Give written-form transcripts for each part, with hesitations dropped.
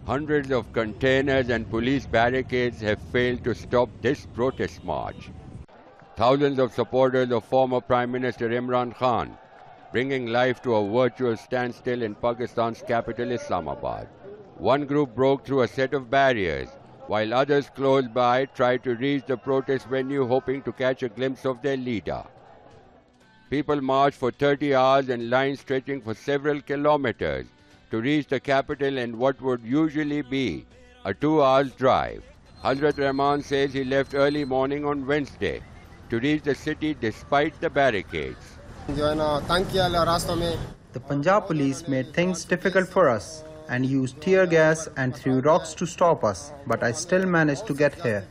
Hundreds of containers and police barricades have failed to stop this protest march. Thousands of supporters of former Prime Minister Imran Khan bringing life to a virtual standstill in Pakistan's capital Islamabad. One group broke through a set of barriers, while others close by tried to reach the protest venue hoping to catch a glimpse of their leader. People marched for 30 hours in lines stretching for several kilometers to reach the capital in what would usually be a 2-hour drive. Hazrat Rahman says he left early morning on Wednesday to reach the city despite the barricades. The Punjab police made things difficult for us and used tear gas and threw rocks to stop us, but I still managed to get here.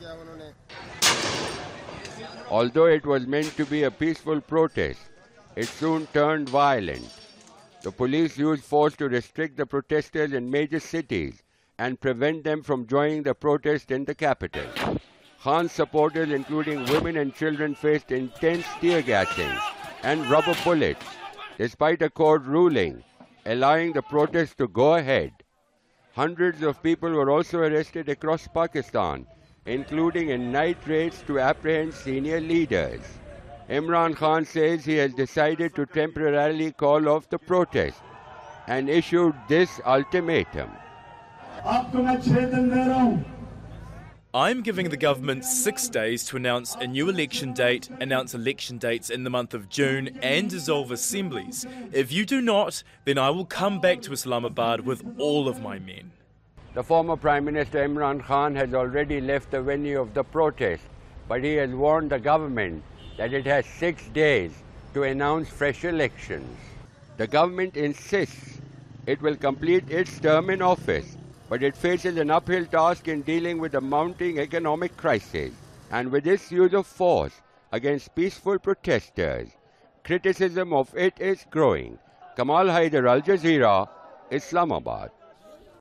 Although it was meant to be a peaceful protest, it soon turned violent. The police used force to restrict the protesters in major cities and prevent them from joining the protest in the capital. Khan's supporters, including women and children, faced intense tear gassing and rubber bullets, despite a court ruling allowing the protest to go ahead. Hundreds of people were also arrested across Pakistan, including in night raids to apprehend senior leaders. Imran Khan says he has decided to temporarily call off the protest and issued this ultimatum. I'm giving the government 6 days to announce a new election date, announce election dates in the month of June and dissolve assemblies. If you do not, then I will come back to Islamabad with all of my men. The former Prime Minister Imran Khan has already left the venue of the protest, but he has warned the government that it has 6 days to announce fresh elections. The government insists it will complete its term in office, but it faces an uphill task in dealing with the mounting economic crisis and with its use of force against peaceful protesters. Criticism of it is growing. Kamal Haider, Al Jazeera, Islamabad.